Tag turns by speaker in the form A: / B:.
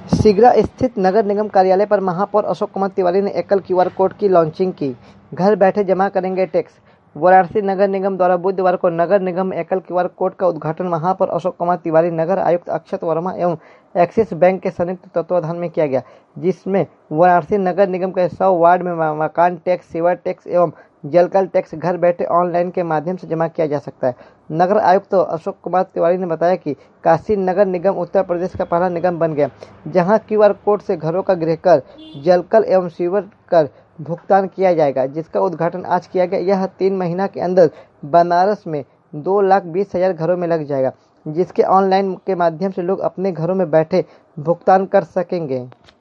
A: सिगरा स्थित नगर निगम कार्यालय पर महापौर अशोक कुमार तिवारी ने एकल क्यूआर कोड की लॉन्चिंग की। घर बैठे जमा करेंगे टैक्स। वाराणसी नगर निगम द्वारा बुधवार को नगर निगम एकल क्यूआर कोड का उद्घाटन महापौर अशोक कुमार तिवारी, नगर आयुक्त अक्षत वर्मा एवं एक्सिस बैंक के संयुक्त तत्वाधान में किया गया, जिसमें वाराणसी नगर निगम के 100 वार्ड में मकान टैक्स, सीवर टैक्स एवं जलकल टैक्स घर बैठे ऑनलाइन के माध्यम से जमा किया जा सकता है। नगर आयुक्त अशोक कुमार तिवारी ने बताया कि काशी नगर निगम उत्तर प्रदेश का पहला निगम बन गया, जहां क्यूआर कोड से घरों का गृहकर, जलकल एवं सीवर कर भुगतान किया जाएगा, जिसका उद्घाटन आज किया गया। यह 3 महीना के अंदर बनारस में 2,20,000 घरों में लग जाएगा, जिसके ऑनलाइन के माध्यम से लोग अपने घरों में बैठे भुगतान कर सकेंगे।